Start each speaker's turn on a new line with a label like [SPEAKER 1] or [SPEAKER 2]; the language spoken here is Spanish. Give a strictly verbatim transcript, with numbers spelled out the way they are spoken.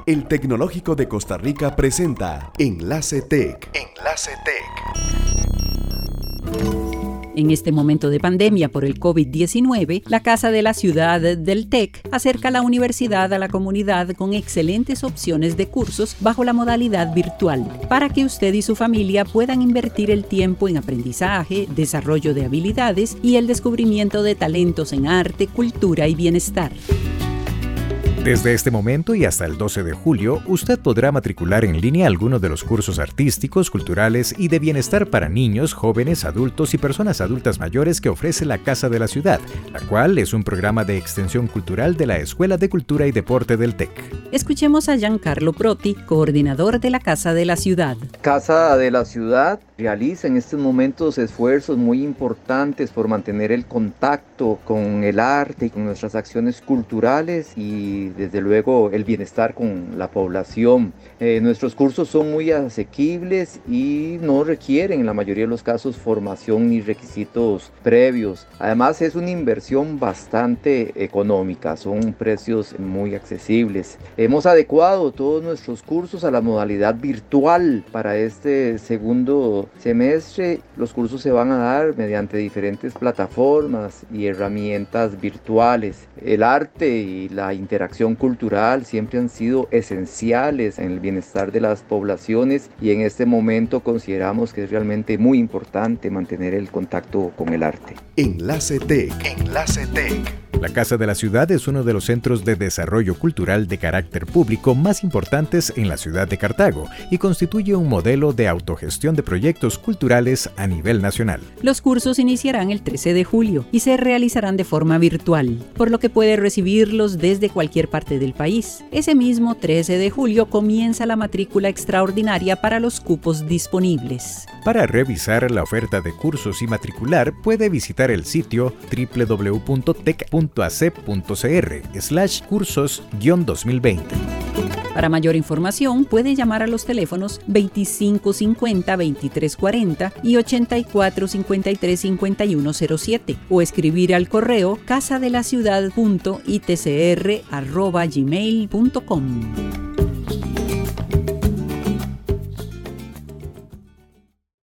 [SPEAKER 1] El Tecnológico de Costa Rica presenta Enlace Tech. Enlace Tech.
[SPEAKER 2] En este momento de pandemia por el COVID diecinueve, la Casa de la Ciudad del T E C acerca la universidad a la comunidad con excelentes opciones de cursos bajo la modalidad virtual, para que usted y su familia puedan invertir el tiempo en aprendizaje, desarrollo de habilidades y el descubrimiento de talentos en arte, cultura y bienestar.
[SPEAKER 3] Desde este momento y hasta el doce de julio, usted podrá matricular en línea algunos de los cursos artísticos, culturales y de bienestar para niños, jóvenes, adultos y personas adultas mayores que ofrece la Casa de la Ciudad, la cual es un programa de extensión cultural de la Escuela de Cultura y Deporte del T E C.
[SPEAKER 2] Escuchemos a Giancarlo Proti, coordinador de la Casa de la Ciudad.
[SPEAKER 4] Casa de la Ciudad realiza en estos momentos esfuerzos muy importantes por mantener el contacto con el arte y con nuestras acciones culturales y desde luego el bienestar con la población. Eh, nuestros cursos son muy asequibles y no requieren en la mayoría de los casos formación ni requisitos previos. Además es una inversión bastante económica, son precios muy accesibles. Hemos adecuado todos nuestros cursos a la modalidad virtual para este segundo semestre. Los cursos se van a dar mediante diferentes plataformas y herramientas virtuales. El arte y la interacción cultural siempre han sido esenciales en el bienestar de las poblaciones y en este momento consideramos que es realmente muy importante mantener el contacto con el arte.
[SPEAKER 1] Enlace Tech. Enlace Tech.
[SPEAKER 3] La Casa de la Ciudad es uno de los centros de desarrollo cultural de carácter público más importantes en la ciudad de Cartago y constituye un modelo de autogestión de proyectos culturales a nivel nacional.
[SPEAKER 2] Los cursos iniciarán el trece de julio y se realizarán de forma virtual, por lo que puede recibirlos desde cualquier parte del país. Ese mismo trece de julio comienza la matrícula extraordinaria para los cupos disponibles.
[SPEAKER 3] Para revisar la oferta de cursos y matricular, puede visitar el sitio doble u doble u doble u punto tec punto a c punto c r slash cursos guión dos mil veinte.
[SPEAKER 2] Para mayor información, puede llamar a los teléfonos veinticinco cincuenta, veintitrés cuarenta y ochenta y cuatro cincuenta y tres cincuenta y uno cero siete o escribir al correo casadelaciudad punto i t c r arroba gmail punto com.